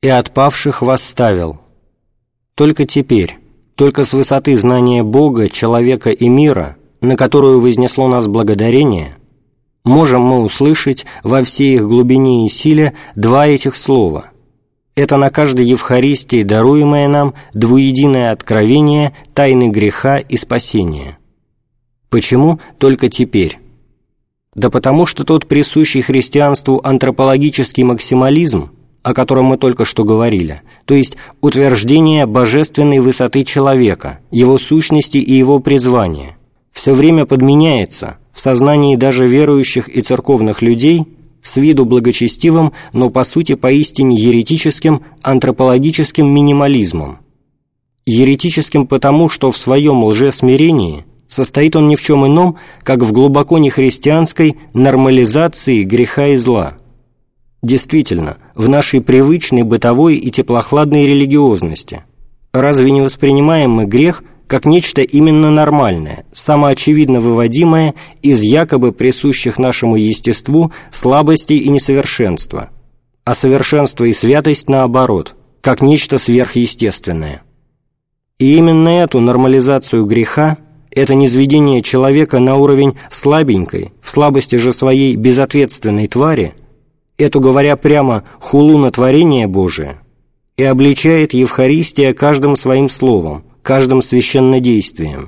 и отпавших восставил. Только теперь, только с высоты знания Бога, человека и мира, на которую вознесло нас благодарение, можем мы услышать во всей их глубине и силе два этих слова. Это на каждой Евхаристии даруемое нам двуединое откровение тайны греха и спасения. Почему только теперь? Да потому что тот присущий христианству антропологический максимализм, о котором мы только что говорили, то есть утверждение божественной высоты человека, его сущности и его призвания, все время подменяется в сознании даже верующих и церковных людей с виду благочестивым, но по сути поистине еретическим антропологическим минимализмом. Еретическим потому, что в своем лжесмирении состоит он ни в чем ином, как в глубоко нехристианской нормализации греха и зла. Действительно, в нашей привычной бытовой и теплохладной религиозности разве не воспринимаем мы грех как нечто именно нормальное, самоочевидно выводимое из якобы присущих нашему естеству слабостей и несовершенства, а совершенство и святость наоборот, как нечто сверхъестественное? И именно эту нормализацию греха, это низведение человека на уровень слабенькой, в слабости же своей безответственной твари, эту, говоря прямо, хулу на творение Божие, и обличает Евхаристия каждым своим словом, каждым священнодействием.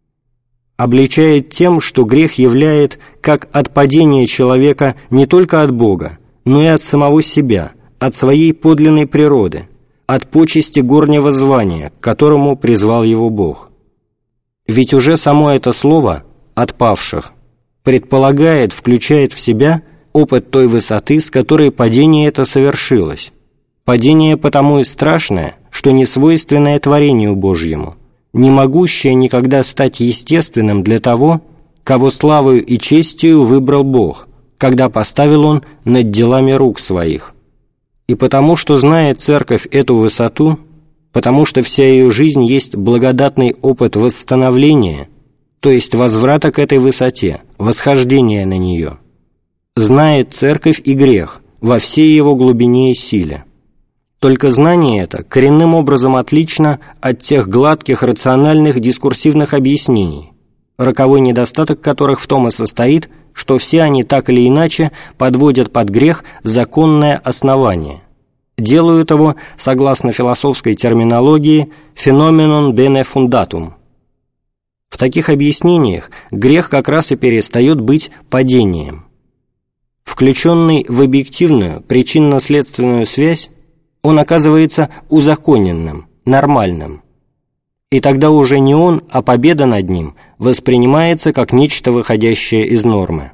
Обличает тем, что грех являет как отпадение человека не только от Бога, но и от самого себя, от своей подлинной природы, от почести горнего звания, к которому призвал его Бог. Ведь уже само это слово «отпавших» предполагает, включает в себя опыт той высоты, с которой падение это совершилось. Падение потому и страшное, что не свойственное творению Божьему, не могущее никогда стать естественным для того, кого славою и честью выбрал Бог, когда поставил Он над делами рук Своих. И потому, что знает Церковь эту высоту, потому что вся ее жизнь есть благодатный опыт восстановления, то есть возврата к этой высоте, восхождения на нее, знает Церковь и грех во всей его глубине и силе. Только знание это коренным образом отлично от тех гладких, рациональных, дискурсивных объяснений, роковой недостаток которых в том и состоит, что все они так или иначе подводят под грех законное основание, делают его, согласно философской терминологии, «phenomenon bene fundatum». В таких объяснениях грех как раз и перестает быть падением. Включенный в объективную причинно-следственную связь, он оказывается узаконенным, нормальным. И тогда уже не он, а победа над ним воспринимается как нечто выходящее из нормы.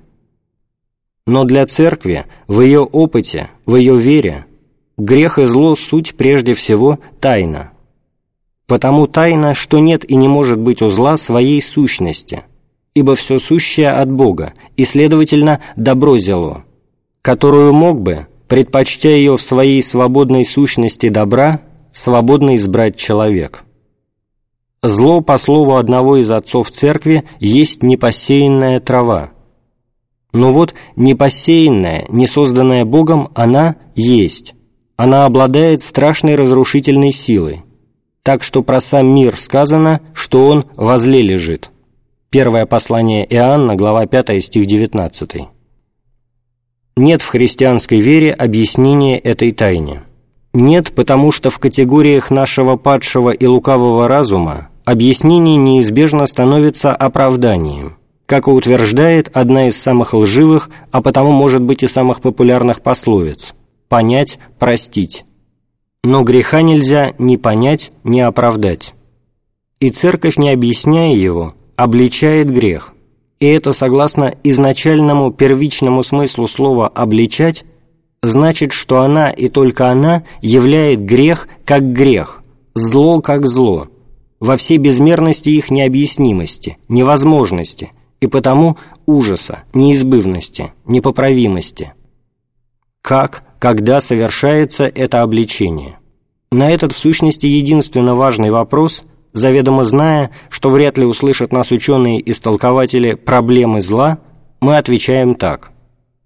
Но для Церкви, в ее опыте, в ее вере, грех и зло суть прежде всего тайна. Потому тайна, что нет и не может быть у зла своей сущности, ибо все сущее от Бога, и, следовательно, добро зело, которую мог бы, предпочтя ее в своей свободной сущности добра, свободно избрать человек. Зло, по слову одного из отцов Церкви, есть непосеянная трава. Но вот непосеянная, не созданная Богом, она есть. Она обладает страшной разрушительной силой, так что про сам мир сказано, что он возле лежит. Первое послание Иоанна, глава 5, стих 19. Нет в христианской вере объяснения этой тайне. Нет, потому что в категориях нашего падшего и лукавого разума объяснение неизбежно становится оправданием, как утверждает одна из самых лживых, а потому, может быть, и самых популярных пословиц «понять, простить». Но греха нельзя ни понять, ни оправдать. И Церковь, не объясняя его, обличает грех. И это, согласно изначальному первичному смыслу слова «обличать», значит, что она и только она являет грех как грех, зло как зло, во всей безмерности их необъяснимости, невозможности и потому ужаса, неизбывности, непоправимости. Как, когда совершается это обличение? На этот, в сущности, единственно важный вопрос, заведомо зная, что вряд ли услышат нас ученые-истолкователи проблемы зла, мы отвечаем так.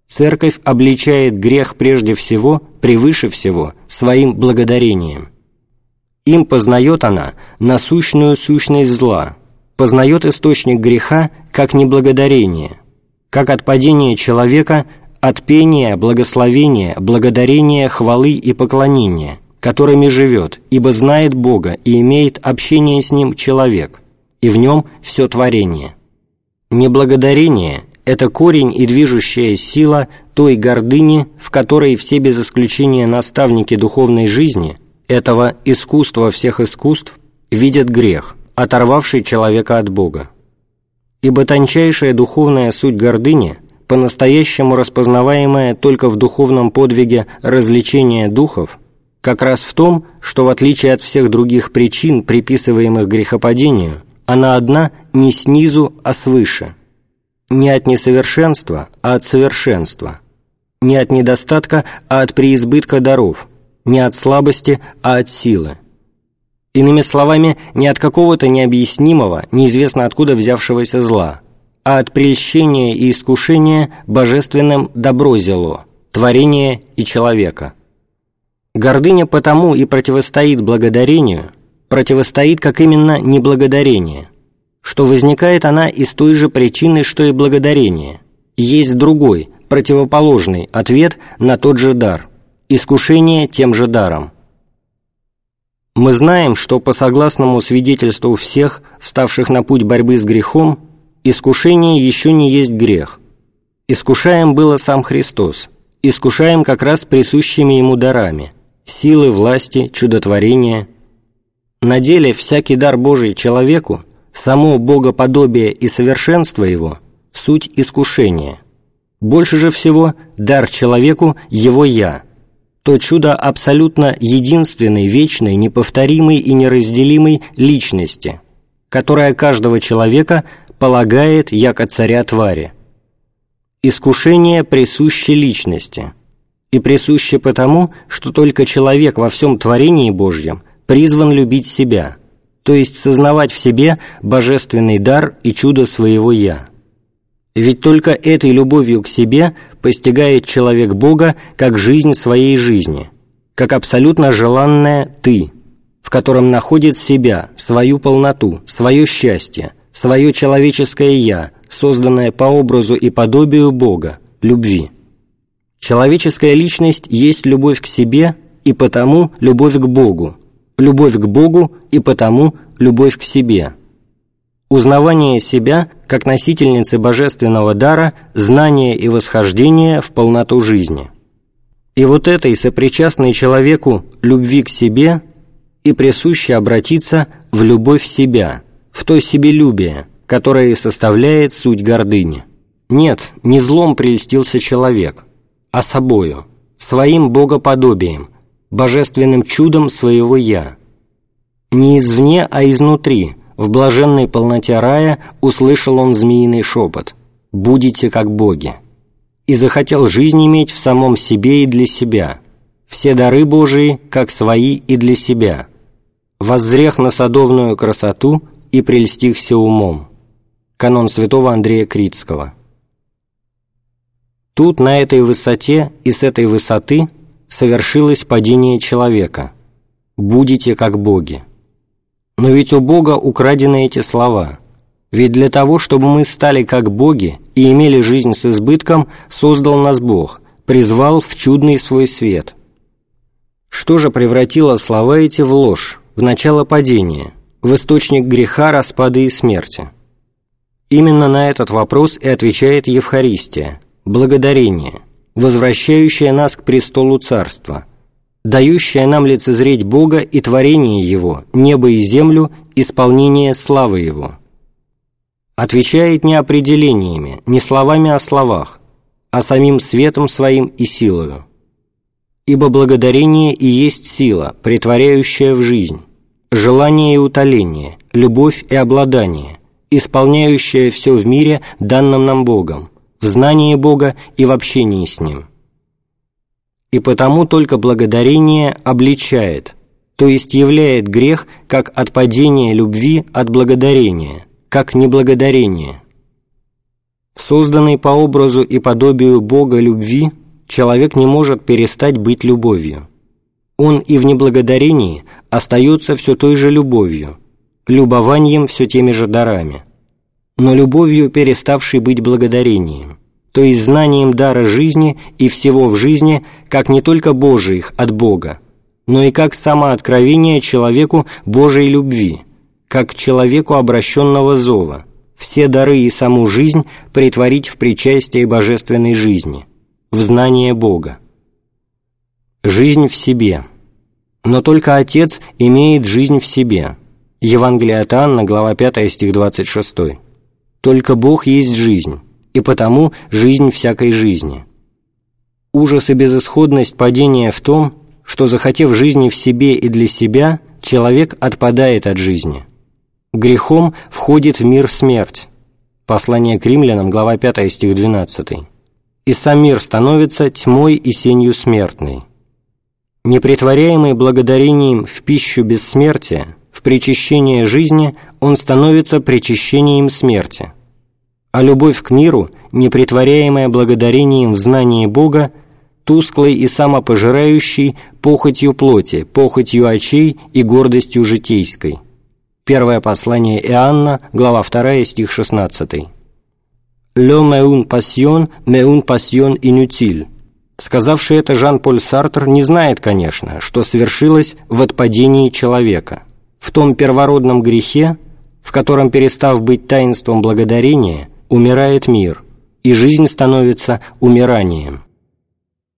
Церковь обличает грех прежде всего, превыше всего, своим благодарением. Им познает она насущную сущность зла, познает источник греха как неблагодарение, как отпадение человека от пения, благословения, благодарения, хвалы и поклонения, которыми живет, ибо знает Бога и имеет общение с Ним человек, и в нем все творение. Неблагодарение – это корень и движущая сила той гордыни, в которой все без исключения наставники духовной жизни, этого искусства всех искусств, видят грех, оторвавший человека от Бога. Ибо тончайшая духовная суть гордыни, по-настоящему распознаваемая только в духовном подвиге развлечения духов, как раз в том, что в отличие от всех других причин, приписываемых грехопадению, она одна не снизу, а свыше, не от несовершенства, а от совершенства, не от недостатка, а от преизбытка даров, не от слабости, а от силы. Иными словами, не от какого-то необъяснимого, неизвестно откуда взявшегося зла, а от прельщения и искушения божественным добро зело, творения и человека. Гордыня потому и противостоит благодарению, противостоит как именно неблагодарение, что возникает она из той же причины, что и благодарение, есть другой, противоположный ответ на тот же дар, искушение тем же даром. Мы знаем, что по согласному свидетельству всех, вставших на путь борьбы с грехом, искушение еще не есть грех. Искушаем было сам Христос, искушаем как раз присущими Ему дарами, силы, власти, чудотворения. На деле всякий дар Божий человеку, само богоподобие и совершенство его – суть искушения. Больше же всего дар человеку – его «я», то чудо абсолютно единственной, вечной, неповторимой и неразделимой личности, которая каждого человека полагает яко царя твари. Искушение присуще личности, и присуще потому, что только человек во всем творении Божьем призван любить себя, то есть сознавать в себе божественный дар и чудо своего «я». Ведь только этой любовью к себе постигает человек Бога как жизнь своей жизни, как абсолютно желанное «ты», в котором находит себя, свою полноту, свое счастье, свое человеческое «я», созданное по образу и подобию Бога, любви. Человеческая личность есть любовь к себе и потому любовь к Богу и потому любовь к себе. Узнавание себя как носительницы божественного дара, знание и восхождение в полноту жизни. И вот этой сопричастной человеку любви к себе и присуще обратиться в любовь себя, в то себелюбие, которое и составляет суть гордыни. Нет, не злом прельстился человек, а собою, своим богоподобием, божественным чудом своего «я». Не извне, а изнутри, в блаженной полноте рая услышал он змеиный шепот «Будете как боги» и захотел жизнь иметь в самом себе и для себя, все дары Божии как свои и для себя, воззрех на садовную красоту и прельстихся умом. Канон святого Андрея Критского. Тут, на этой высоте и с этой высоты совершилось падение человека «Будете как боги». Но ведь у Бога украдены эти слова. Ведь для того, чтобы мы стали как боги и имели жизнь с избытком, создал нас Бог, призвал в чудный свой свет. Что же превратило слова эти в ложь, в начало падения, в источник греха, распада и смерти? Именно на этот вопрос и отвечает Евхаристия, благодарение, возвращающее нас к престолу Царства, дающее нам лицезреть Бога и творение Его, небо и землю, исполнение славы Его. Отвечает не определениями, не словами о словах, а самим светом Своим и силою. Ибо благодарение и есть сила, претворяющая в жизнь, желание и утоление, любовь и обладание, исполняющая все в мире, данном нам Богом, в знании Бога и в общении с Ним. И потому только благодарение обличает, то есть являет грех как отпадение любви от благодарения, как неблагодарение. Созданный по образу и подобию Бога любви, человек не может перестать быть любовью. Он и в неблагодарении остается все той же любовью, любованием все теми же дарами, но любовью, переставшей быть благодарением, то есть знанием дара жизни и всего в жизни, как не только Божиих от Бога, но и как самооткровение человеку Божией любви, как человеку обращенного зова, все дары и саму жизнь претворить в причастие божественной жизни, в знание Бога. Жизнь в себе. Но только Отец имеет жизнь в себе. Евангелие от Иоанна, глава 5, стих 26. Только Бог есть жизнь, и потому жизнь всякой жизни. Ужас и безысходность падения в том, что, захотев жизни в себе и для себя, человек отпадает от жизни. Грехом входит в мир смерть. Послание к римлянам, глава 5, стих 12. И сам мир становится тьмой и сенью смертной. Непретворяемый благодарением в пищу бессмертия, в причащение жизни, он становится причащением смерти. А любовь к миру, непретворяемая благодарением в знании Бога, тусклой и самопожирающей похотью плоти, похотью очей и гордостью житейской. Первое послание Иоанна, глава 2, стих 16. «L'homme est une passion, mais une passion inutile». Сказавший это Жан-Поль Сартр не знает, конечно, что свершилось в отпадении человека, в том первородном грехе, в котором, перестав быть таинством благодарения, умирает мир, и жизнь становится умиранием.